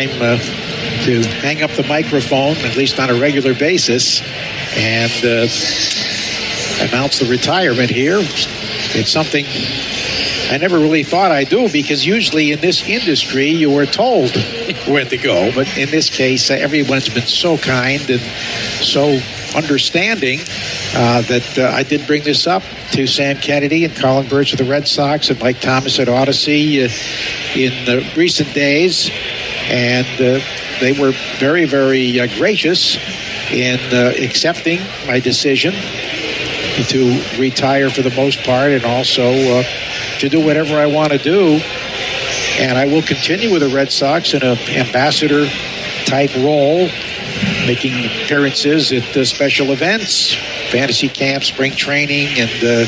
to hang up the microphone, at least on a regular basis, and announce the retirement here. It's something I never really thought I'd do, because usually in this industry you were told when to go. But in this case, everyone's been so kind and so understanding that I did bring this up to Sam Kennedy and Colin Birch of the Red Sox and Mike Thomas at Odyssey in recent days. And they were very, very gracious in accepting my decision to retire for the most part, and also to do whatever I want to do. And I will continue with the Red Sox in an ambassador type role, making appearances at special events, fantasy camps, spring training, and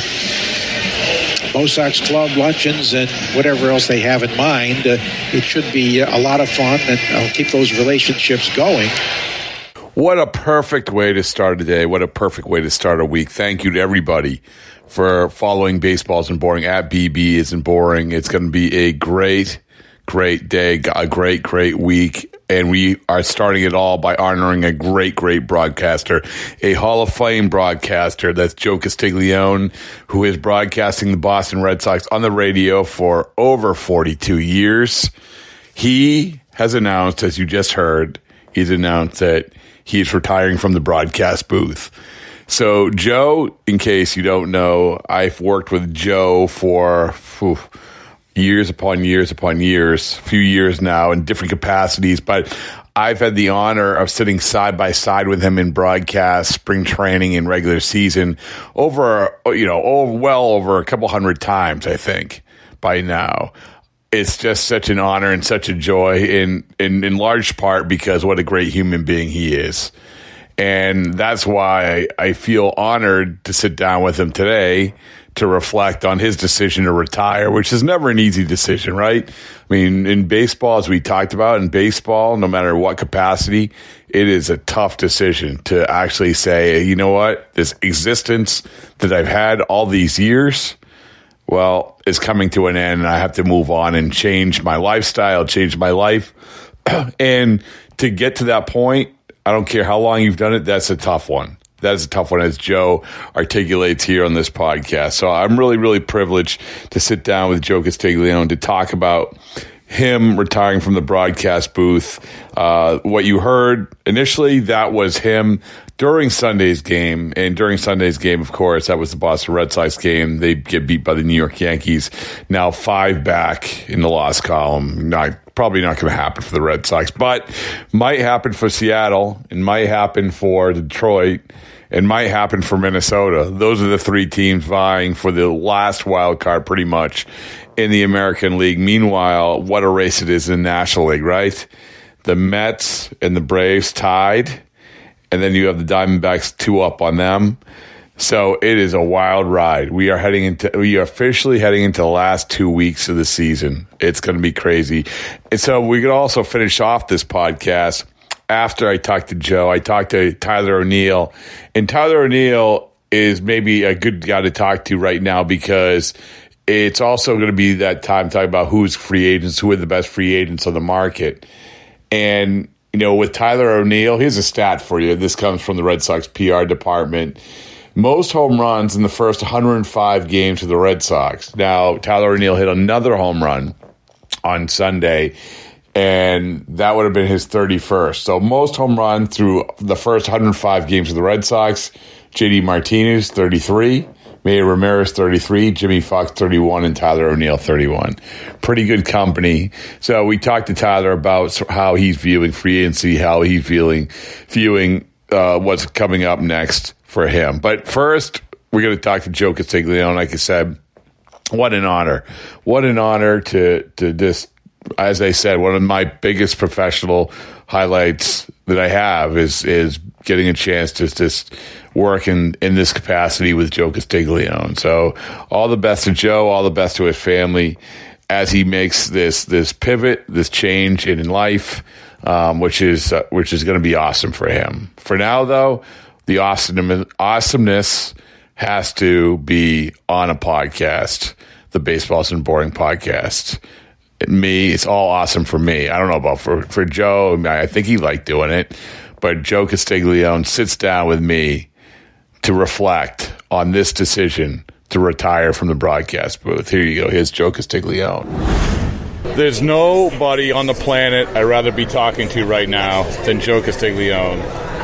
Mo Sox Club luncheons, and whatever else they have in mind. It should be a lot of fun, and I'll keep those relationships going. What a perfect way to start a day. What a perfect way to start a week. Thank you to everybody for following Baseball Isn't Boring at BB Isn't Boring. It's going to be a great day, a great week. And we are starting it all by honoring a great broadcaster, a Hall of Fame broadcaster. That's Joe Castiglione, who is broadcasting the Boston Red Sox on the radio for over 42 years. He has announced, as you just heard, that he's retiring from the broadcast booth. So Joe, in case you don't know, I've worked with Joe for years upon years, a few years now in different capacities, but I've had the honor of sitting side by side with him in broadcast, spring training, and regular season over a couple hundred times, I think, by now. It's just such an honor and such a joy, in large part because what a great human being he is. And that's why I feel honored to sit down with him today to reflect on his decision to retire, which is never an easy decision, right? I mean, in baseball, as we talked about, in baseball, no matter what capacity, it is a tough decision to actually say, you know what, this existence that I've had all these years, well, is coming to an end, and I have to move on and change my lifestyle, change my life. And to get to that point, I don't care how long you've done it, that's a tough one. That's a tough one, as Joe articulates here on this podcast. So I'm really privileged to sit down with Joe Castiglione to talk about him retiring from the broadcast booth. What you heard initially, that was him during Sunday's game. And during Sunday's game, of course, that was the Boston Red Sox game. They get beat by the New York Yankees. Now 5 back in the loss column. Probably not going to happen for the Red Sox, but might happen for Seattle, and might happen for Detroit, and might happen for Minnesota. Those are the 3 teams vying for the last wild card pretty much in the American League. Meanwhile, what a race it is in the National League, right? The Mets and the Braves tied, and then you have the Diamondbacks 2 up on them. So it is a wild ride. We are officially heading into the last 2 weeks of the season. It's going to be crazy. And so we could also finish off this podcast. After I talked to Joe, I talked to Tyler O'Neill. And Tyler O'Neill is maybe a good guy to talk to right now, because it's also going to be that time talking about who's free agents, who are the best free agents on the market. And, with Tyler O'Neill, here's a stat for you. This comes from the Red Sox PR department. Most home runs in the first 105 games of the Red Sox. Now, Tyler O'Neill hit another home run on Sunday, and that would have been his 31st. So most home run through the first 105 games of the Red Sox. JD Martinez, 33. Mayor Ramirez, 33. Jimmy Fox, 31. And Tyler O'Neill, 31. Pretty good company. So we talked to Tyler about how he's viewing free agency, how he's viewing what's coming up next for him. But first, we're going to talk to Joe Castiglione. Like I said, what an honor. What an honor to just, as I said, one of my biggest professional highlights that I have is getting a chance to just work in this capacity with Joe Castiglione. So all the best to Joe, all the best to his family as he makes this pivot, this change in life, which is going to be awesome for him. For now, though, the awesomeness has to be on a podcast, the Baseball Isn't Boring podcast. me. It's all awesome for me. I don't know about for Joe. I think he liked doing it. But Joe Castiglione sits down with me to reflect on this decision to retire from the broadcast booth. Here you go. Here's Joe Castiglione. There's nobody on the planet I'd rather be talking to right now than Joe Castiglione.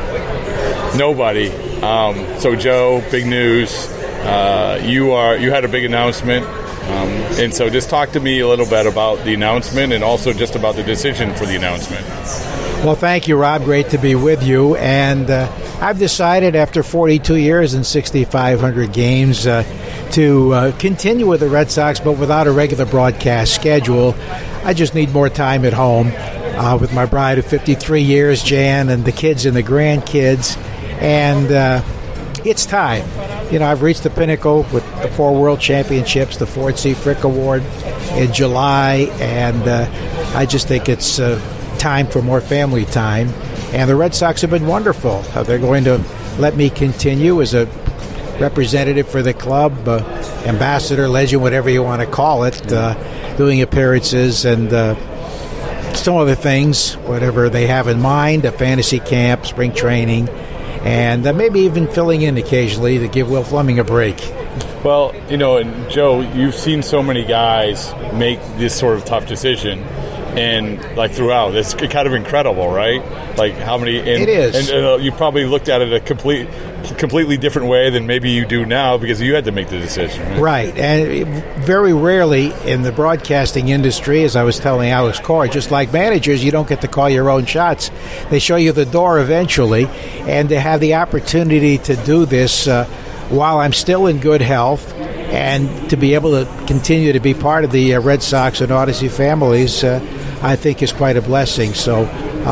Nobody. So Joe, big news. You had a big announcement. And so just talk to me a little bit about the announcement and also just about the decision for the announcement. Well, thank you, Rob. Great to be with you. And I've decided after 42 years and 6,500 games to continue with the Red Sox, but without a regular broadcast schedule. I just need more time at home with my bride of 53 years, Jan, and the kids and the grandkids. And it's time. You know, I've reached the pinnacle with the 4 World Championships, the Ford C. Frick Award in July, and I just think it's time for more family time. And the Red Sox have been wonderful. They're going to let me continue as a representative for the club, ambassador, legend, whatever you want to call it, doing appearances and some other things, whatever they have in mind, a fantasy camp, spring training, and maybe even filling in occasionally to give Will Fleming a break. Well, you know, and Joe, you've seen so many guys make this sort of tough decision, and like throughout, it's kind of incredible, right? Like how many? It is. And you probably looked at it a completely different way than maybe you do now because you had to make the decision. Right. And very rarely in the broadcasting industry, as I was telling Alex Cora, just like managers, you don't get to call your own shots. They show you the door eventually, and to have the opportunity to do this while I'm still in good health and to be able to continue to be part of the Red Sox and Odyssey families, I think is quite a blessing. So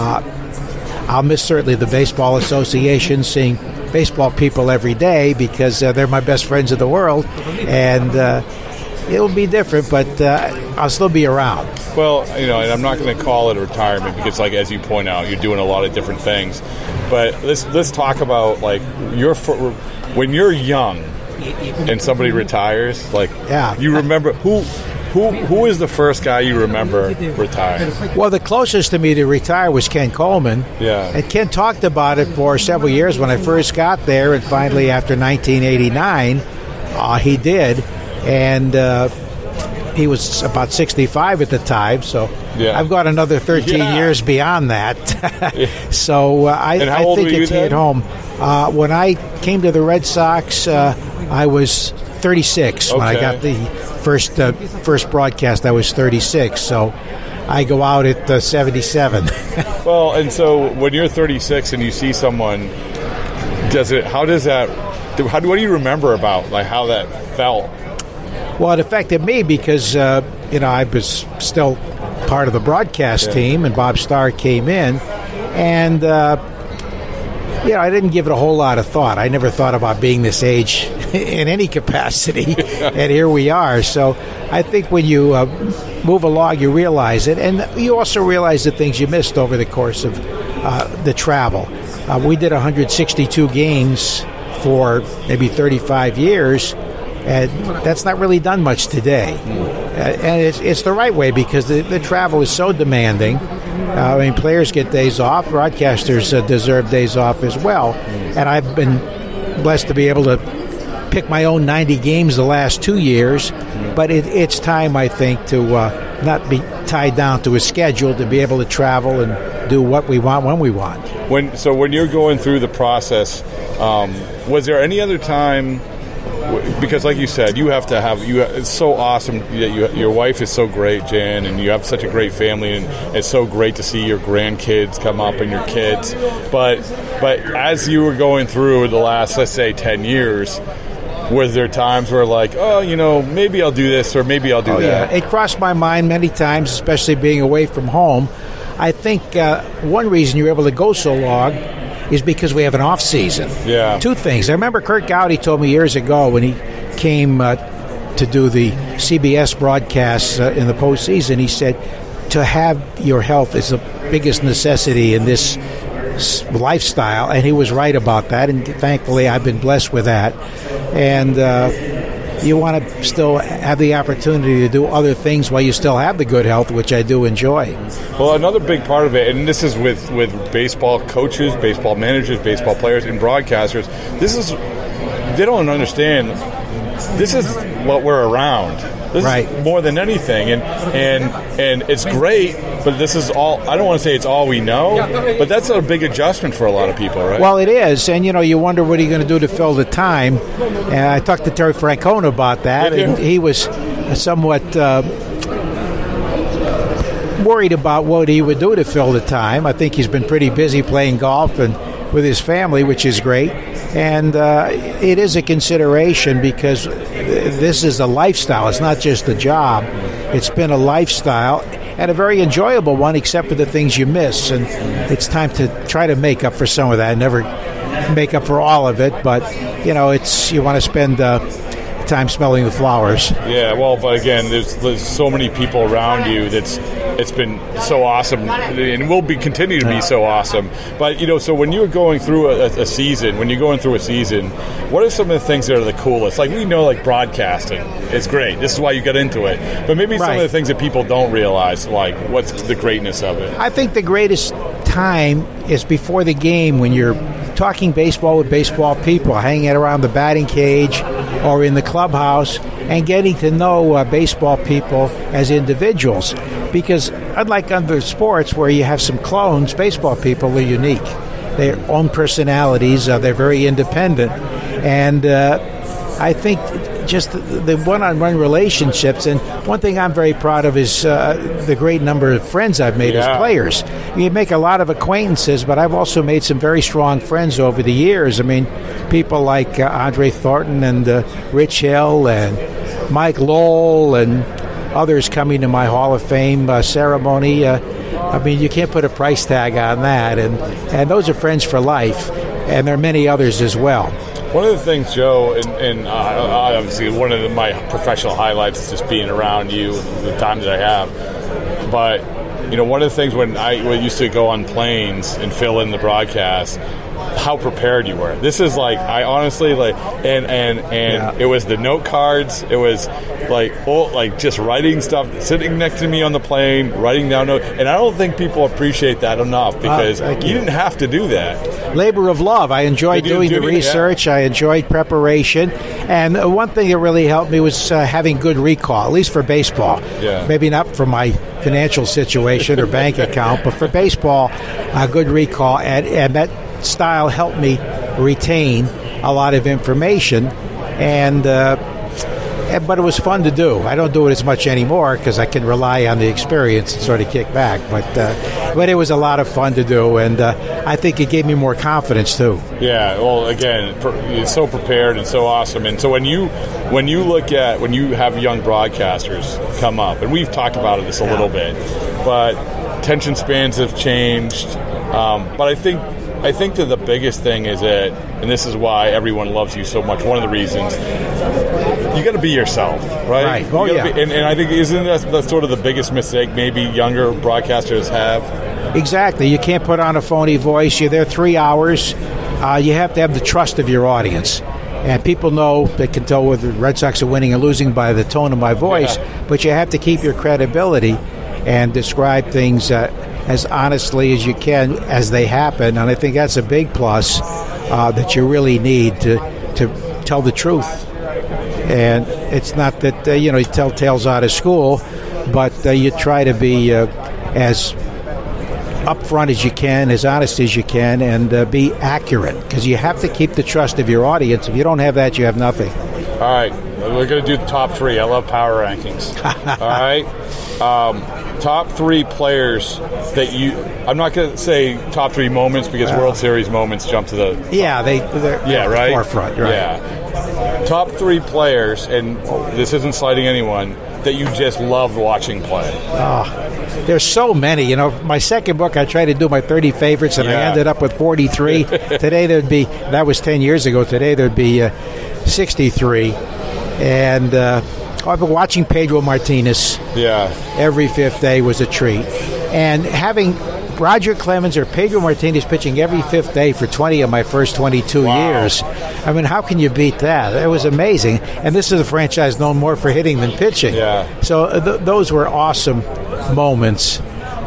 I'll miss certainly the Baseball Association, seeing baseball people every day because they're my best friends in the world, and it'll be different, but I'll still be around. Well, you know, and I'm not going to call it a retirement because, like as you point out, you're doing a lot of different things. But let's talk about like when you're young and somebody retires, like you remember who is the first guy you remember retiring? Well, the closest to me to retire was Ken Coleman. Yeah. And Ken talked about it for several years when I first got there, and finally after 1989, he did. And he was about 65 at the time, so I've got another 13 years beyond that. So I think it's hit home. When I came to the Red Sox, I was 36. When I got the first broadcast, I was 36. So I go out at 77. Well, and so when you're 36 and you see someone, what do you remember about like how that felt? Well, it affected me because I was still part of the broadcast team, and Bob Starr came in, and I didn't give it a whole lot of thought. I never thought about being this age in any capacity, and here we are. So I think when you move along, you realize it, and you also realize the things you missed over the course of the travel. We did 162 games for maybe 35 years, and that's not really done much today. And it's the right way because the travel is so demanding. Players get days off. Broadcasters deserve days off as well. And I've been blessed to be able to pick my own 90 games the last 2 years. But it's time, I think, to not be tied down to a schedule, to be able to travel and do what we want when we want. When you're going through the process, was there any other time? Because, like you said, it's so awesome that your wife is so great, Jan, and you have such a great family, and it's so great to see your grandkids come up and your kids. But as you were going through the last, let's say, 10 years, was there times where like, maybe I'll do this or maybe I'll do that? Yeah. It crossed my mind many times, especially being away from home. I think one reason you're able to go so long is because we have an off season. Yeah. Two things. I remember Curt Gowdy told me years ago when he came to do the CBS broadcasts in the postseason, he said, to have your health is the biggest necessity in this lifestyle, and he was right about that, and thankfully I've been blessed with that. And you want to still have the opportunity to do other things while you still have the good health, which I do enjoy. Well, another big part of it, and this is with baseball coaches, baseball managers, baseball players, and broadcasters, they don't understand, this is what we're around. This is more than anything, and it's great, but this is all, I don't want to say it's all we know, but that's a big adjustment for a lot of people, right? Well, it is, and you wonder what are you going to do to fill the time, and I talked to Terry Francona about that, and he was somewhat worried about what he would do to fill the time. I think he's been pretty busy playing golf and with his family, which is great. And it is a consideration because this is a lifestyle. It's not just a job. It's been a lifestyle and a very enjoyable one, except for the things you miss. And it's time to try to make up for some of that. Never make up for all of it, but you want to spend time smelling the flowers. Yeah, well, but again, there's so many people around you it's been so awesome, and will continue to be so awesome. But so when you're going through a season, what are some of the things that are the coolest? Like, we know, like, broadcasting is great. This is why you got into it. But maybe some of the things that people don't realize, like, what's the greatness of it? I think the greatest time is before the game, when you're talking baseball with baseball people, hanging around the batting cage or in the clubhouse, and getting to know baseball people as individuals. Because unlike other sports where you have some clones, baseball people are unique. Their own personalities, they're very independent. And I think just the one-on-one relationships, and one thing I'm very proud of is the great number of friends I've made as players. You make a lot of acquaintances, but I've also made some very strong friends over the years. I mean, people like Andre Thornton and Rich Hill and Mike Lowell and others coming to my Hall of Fame ceremony. I mean, you can't put a price tag on that, and those are friends for life, and there are many others as well. One of the things, Joe, and obviously one of my professional highlights is just being around you the time that I have. But, one of the things when I used to go on planes and fill in the broadcast, how prepared you were. This is like, I honestly, like, and it was the note cards. It was like just writing stuff, sitting next to me on the plane, writing down notes. And I don't think people appreciate that enough, because you didn't have to do that. Labor of love. I enjoyed doing the research. I enjoyed preparation. And one thing that really helped me was having good recall, at least for baseball. Yeah. Maybe not for my financial situation or bank account, but for baseball, good recall. And that style helped me retain a lot of information, but it was fun to do. I don't do it as much anymore because I can rely on the experience and sort of kick back, but it was a lot of fun to do, and I think it gave me more confidence too. Yeah, well, again, it's so prepared and so awesome. And so when you have young broadcasters come up, and we've talked about this a little bit, but attention spans have changed, but I think that the biggest thing is that, and this is why everyone loves you so much, one of the reasons, you got to be yourself, right? Oh, yeah. And I think, isn't that sort of the biggest mistake maybe younger broadcasters have? Exactly. You can't put on a phony voice. You're there 3 hours. You have to have the trust of your audience. And people know, they can tell whether the Red Sox are winning or losing by the tone of my voice, but you have to keep your credibility and describe things as honestly as you can as they happen. And I think that's a big plus that you really need to tell the truth. And it's not that, you tell tales out of school, but you try to be as upfront as you can, as honest as you can, and be accurate, because you have to keep the trust of your audience. If you don't have that, you have nothing. All right. We're going to do the top three. I love power rankings. All right. Top three players that I'm not going to say top three moments, because World Series moments jump to the... Yeah, they're right? forefront. Right. Yeah. Top three players, and this isn't slighting anyone, that you just loved watching play. There's so many. My second book, I tried to do my 30 favorites, and I ended up with 43. Today that was 10 years ago. Today there'd be 63. And I've been watching Pedro Martinez. Yeah. Every fifth day was a treat. And having Roger Clemens or Pedro Martinez pitching every fifth day for 20 of my first 22 years. I mean, how can you beat that? It was amazing. And this is a franchise known more for hitting than pitching. Yeah. So those were awesome moments.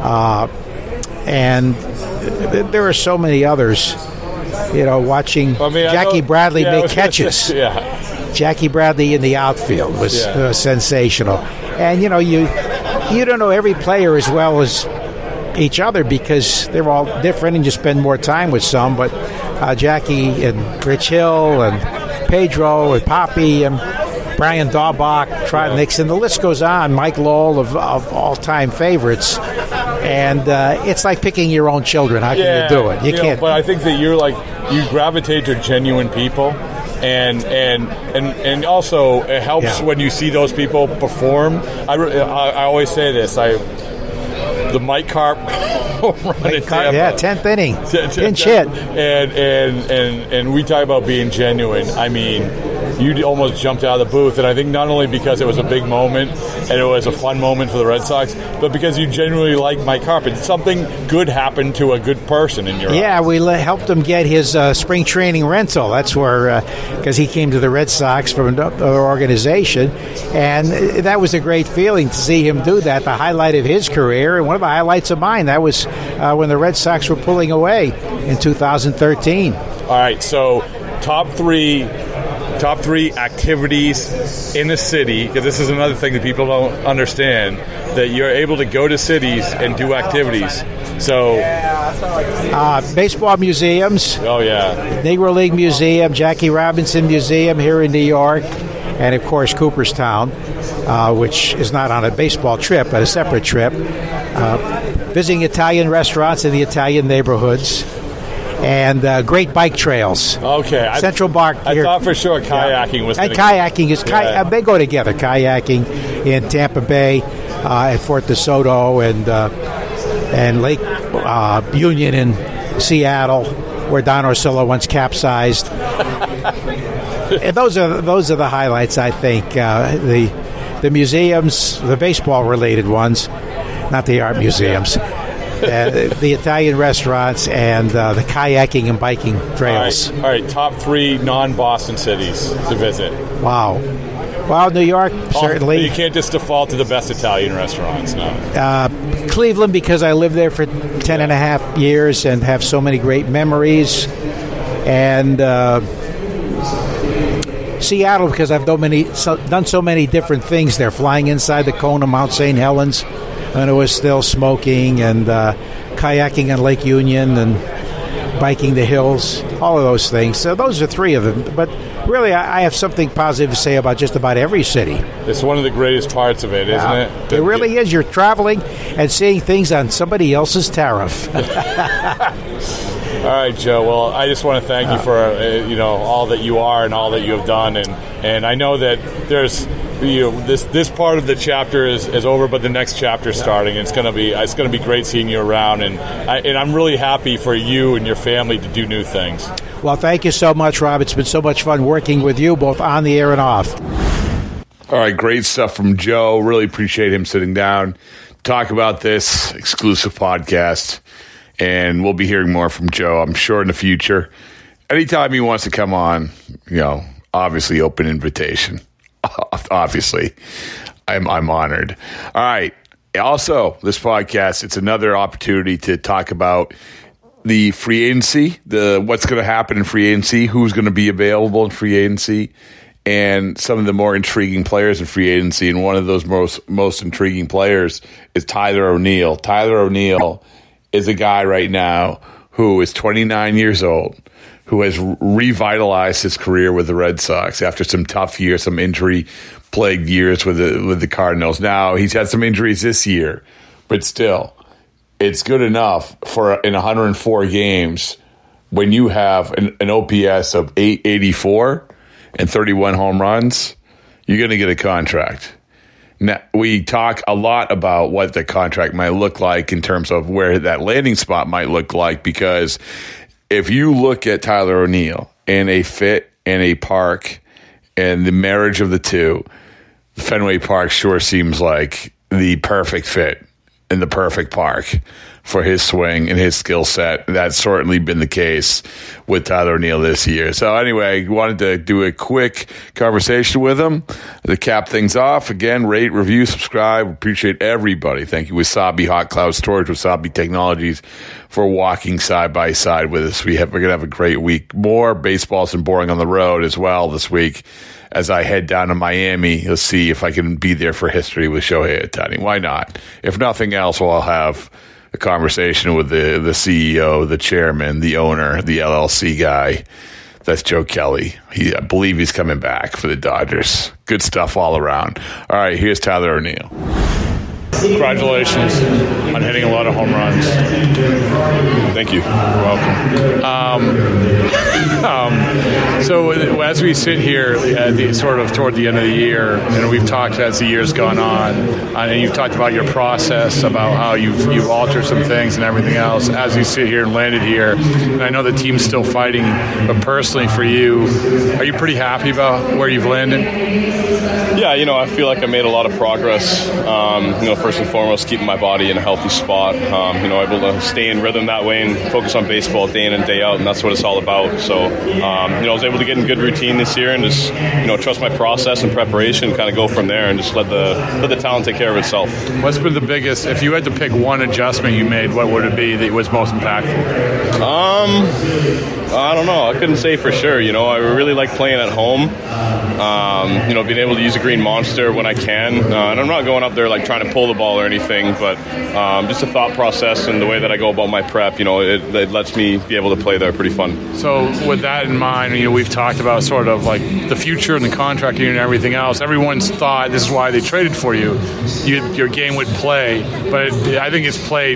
And there are so many others. Watching Jackie Bradley make catches. Jackie Bradley in the outfield was sensational. And, you don't know every player as well as each other because they're all different and you spend more time with some. But Jackie and Rich Hill and Pedro and Poppy and Brian Daubach, Trot Nixon, the list goes on. Mike Lowell of all-time favorites. And it's like picking your own children. How can you do it? You can't. But I think that you gravitate to genuine people. And also it helps when you see those people perform. I always say this. The Mike Carp Mike Carp, 10th inning, pinch hit, and we talk about being genuine. I mean, you almost jumped out of the booth, and I think not only because it was a big moment and it was a fun moment for the Red Sox, but because you genuinely like Mike Carp. And something good happened to a good person in your eyes. We helped him get his spring training rental. That's where, because he came to the Red Sox from another organization, and that was a great feeling to see him do that, the highlight of his career, and one of the highlights of mine. That was when the Red Sox were pulling away in 2013. All right, so top three activities in the city, because this is another thing that people don't understand, that you're able to go to cities and do activities. So baseball museums. Oh yeah. Negro League Museum, Jackie Robinson Museum here in New York, and of course Cooperstown, which is not on a baseball trip but a separate trip. Visiting Italian restaurants in the Italian neighborhoods. And great bike trails. Okay. Central Park. I thought for sure kayaking was. And kayaking is they go together. Kayaking in Tampa Bay, at Fort DeSoto, and Lake Union in Seattle, where Don Orsillo once capsized. And those are the highlights, I think. The museums, the baseball related ones, not the art museums. The Italian restaurants and the kayaking and biking trails. All right, top three non-Boston cities to visit. Wow. Well, New York, certainly. You can't just default to the best Italian restaurants, no. Cleveland, because I lived there for 10 and a half years and have so many great memories. And Seattle, because I've done so many different things there, flying inside the cone of Mount St. Helens, and it was still smoking, and kayaking on Lake Union, and biking the hills, all of those things. So those are three of them. But really, I have something positive to say about just about every city. It's one of the greatest parts of it, isn't it? It really is. You're traveling and seeing things on somebody else's tariff. All right, Joe. Well, I just want to thank you for all that you are and all that you have done, and I know that there's this part of the chapter is over, but the next chapter is starting. And it's going to be great seeing you around, and I'm really happy for you and your family to do new things. Well, thank you so much, Rob. It's been so much fun working with you, both on the air and off. All right, great stuff from Joe. Really appreciate him sitting down, talk about this exclusive podcast. And we'll be hearing more from Joe, I'm sure, in the future. Anytime he wants to come on, obviously open invitation. Obviously, I'm honored. All right. Also, this podcast, it's another opportunity to talk about the free agency, what's going to happen in free agency, who's going to be available in free agency, and some of the more intriguing players in free agency. And one of those most intriguing players is Tyler O'Neill. Tyler O'Neill is a guy right now who is 29 years old, who has revitalized his career with the Red Sox after some tough years, some injury-plagued years with the Cardinals. Now, he's had some injuries this year, but still, it's good enough for in 104 games when you have an OPS of 884 and 31 home runs, you're going to get a contract. Now, we talk a lot about what the contract might look like in terms of where that landing spot might look like, because if you look at Tyler O'Neill and a fit and a park and the marriage of the two, Fenway Park sure seems like the perfect fit and the perfect park for his swing and his skill set. That's certainly been the case with Tyler O'Neill this year. So anyway, wanted to do a quick conversation with him to cap things off. Again, rate, review, subscribe. Appreciate everybody. Thank you, Wasabi Hot Cloud Storage, Wasabi Technologies, for walking side by side with us. We're going to have a great week. More Baseballs and Boring on the road as well this week as I head down to Miami. You'll see if I can be there for history with Shohei Ohtani. Why not? If nothing else, I'll have a conversation with the CEO, the chairman, the owner, the LLC guy. That's Joe Kelly. I believe he's coming back for the Dodgers. Good stuff all around. All right, here's Tyler O'Neill. Congratulations on hitting a lot of home runs. Thank you. You're welcome. So as we sit here sort of toward the end of the year, and we've talked as the year's gone on, and you've talked about your process, about how you've altered some things and everything else. As you sit here and landed here, and I know the team's still fighting, but personally for you, are you pretty happy about where you've landed? Yeah, I feel like I made a lot of progress. First and foremost, keeping my body in a healthy spot. Able to stay in rhythm that way and focus on baseball day in and day out, and that's what it's all about. So, I was able to get in good routine this year and just, trust my process and preparation, kind of go from there and just let the talent take care of itself. What's been the biggest, if you had to pick one adjustment you made, what would it be that was most impactful? I don't know. I couldn't say for sure. I really like playing at home. Being able to use a green monster when I can. And I'm not going up there like trying to pull the ball or anything, but just the thought process and the way that I go about my prep, it lets me be able to play there pretty fun. So with that in mind, we've talked about sort of like the future and the contract year and everything else. Everyone's thought this is why they traded for you. Your game would play, but I think it's played.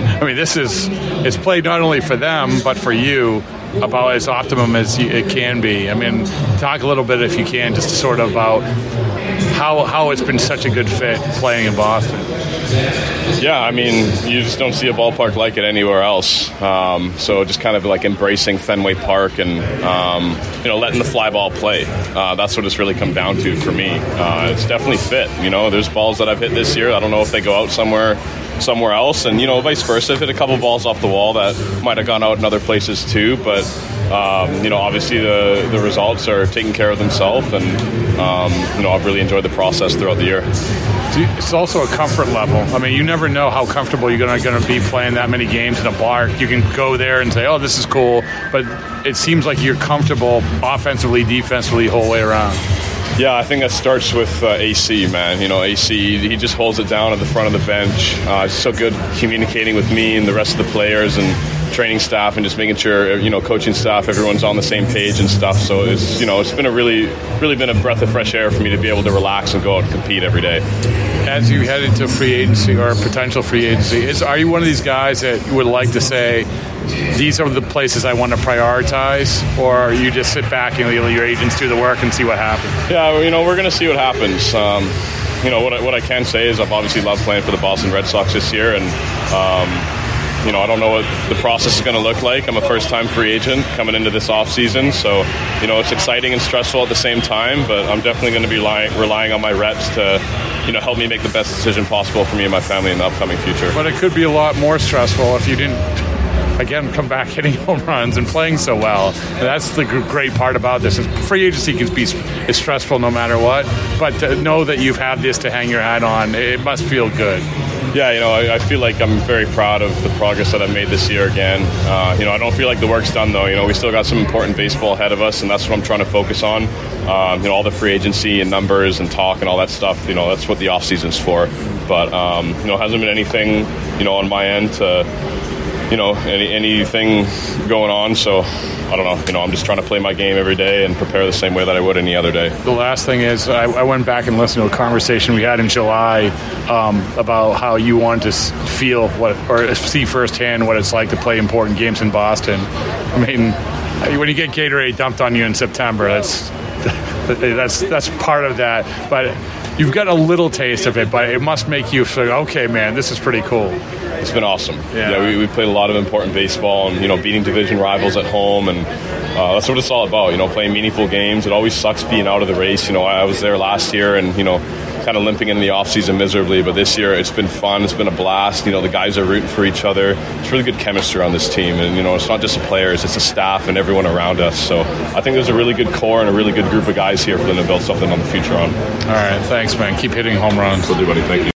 It's played not only for them but for you, about as optimum as it can be. Talk a little bit, if you can, just sort of about how it's been such a good fit playing in Boston. Yeah, you just don't see a ballpark like it anywhere else. So just kind of like embracing Fenway Park and, letting the fly ball play. That's what it's really come down to for me. It's definitely fit. There's balls that I've hit this year. I don't know if they go out somewhere else, and vice versa. I've hit a couple balls off the wall that might have gone out in other places too, but obviously the results are taking care of themselves, and I've really enjoyed the process throughout the year. It's also a comfort level. You never know how comfortable you're going to be playing that many games in a park. You can go there and say, oh, this is cool, but it seems like you're comfortable offensively, defensively, the whole way around. Yeah, I think that starts with AC, man. AC, he just holds it down at the front of the bench. He's so good communicating with me and the rest of the players and training staff, and just making sure, coaching staff, everyone's on the same page and stuff. So it's, it's been a really been a breath of fresh air for me to be able to relax and go out and compete every day. As you head into free agency or potential free agency, are you one of these guys that would like to say, these are the places I want to prioritize, or you just sit back and let your agents do the work and see what happens? Yeah, we're going to see what happens. What I can say is I've obviously loved playing for the Boston Red Sox this year, and I don't know what the process is going to look like. I'm a first-time free agent coming into this offseason, so it's exciting and stressful at the same time, but I'm definitely going to be relying on my reps to help me make the best decision possible for me and my family in the upcoming future. But it could be a lot more stressful if you didn't, again, come back hitting home runs and playing so well. And that's the great part about this. Free agency can be stressful no matter what, but to know that you've had this to hang your hat on, it must feel good. Yeah, I feel like I'm very proud of the progress that I've made this year again. I don't feel like the work's done, though. We still got some important baseball ahead of us, and that's what I'm trying to focus on. All the free agency and numbers and talk and all that stuff, that's what the offseason's for. But, hasn't been anything, on my end to, anything going on. So, I don't know. I'm just trying to play my game every day and prepare the same way that I would any other day. The last thing is, I went back and listened to a conversation we had in July about how you want to feel or see firsthand what it's like to play important games in Boston. When you get Gatorade dumped on you in September, that's part of that. But you've got a little taste of it, but it must make you feel, okay, man, this is pretty cool. It's been awesome. Yeah, we played a lot of important baseball and, beating division rivals at home, and that's what it's all about, playing meaningful games. It always sucks being out of the race. I was there last year, and, kind of limping in the offseason miserably. But this year, it's been fun. It's been a blast. The guys are rooting for each other. It's really good chemistry on this team. And, it's not just the players, it's the staff and everyone around us. So I think there's a really good core and a really good group of guys here for them to build something on the future on. All right. Thanks, man. Keep hitting home runs. Will do, buddy. Thank you.